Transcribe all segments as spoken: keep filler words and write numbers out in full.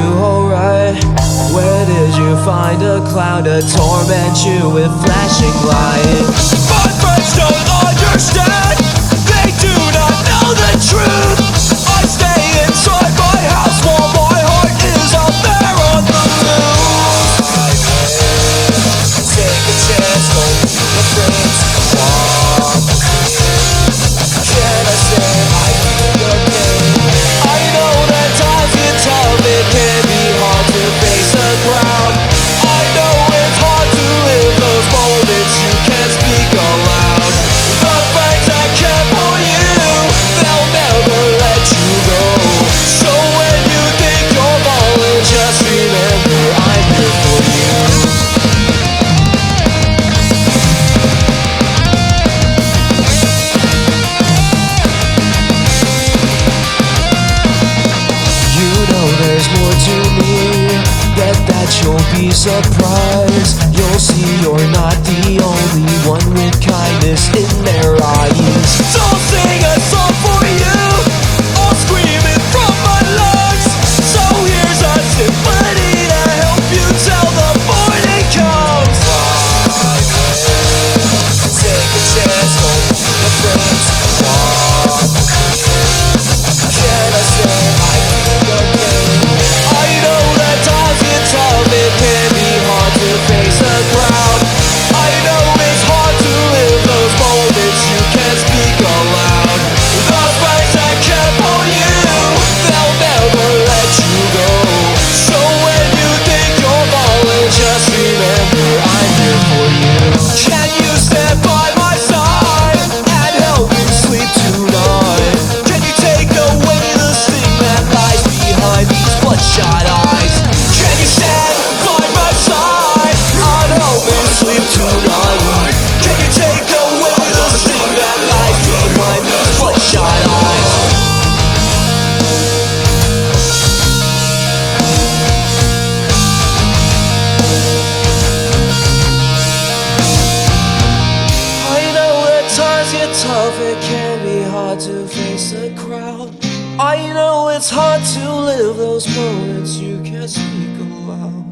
you alright? Where did you find a cloud to torment you with flashing light? My friends don't understand, they do not know the truth. I stay inside my house while my heart is out there on the loose. Take a chance, don't be afraid to walk. Can I say I feel your pain? I know that times get tough, it can be hard to face the crowd. I know it's hard to live those moments you can't speak aloud. The friends that care for you, they'll never let you go. So when you think you're falling, just remember I'm here for you. You know there's more to me, bet that you'll be surprised. You'll see you're not the only one with kindness in their eyes. So I'll sing a song for you, I'll scream it from my lungs. So here's a symphony to help you till the morning comes. Take a chance, don't be afraid to walk. Can I say I feel your pain? I know that times get tough, it can be hard to face the crowd. I know it's hard to live those moments you can't speak aloud. The friends that care for you, they'll never let you go. So when you think you're falling, just remember I'm here for you. Can you stand by my side and help me sleep tonight? Can you take away the sting that lies behind these bloodshot eyes? Can you stand by my side and help me sleep tonight? Can you take away the sting that lies behind these bloodshot eyes? I know that times get tough, it can be hard to face the crowd. I know it's hard to live those moments you can't speak aloud.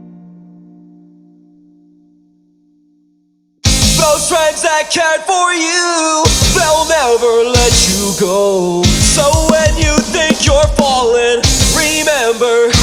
Those friends that cared for you, they'll never let you go. So when you think you're falling, remember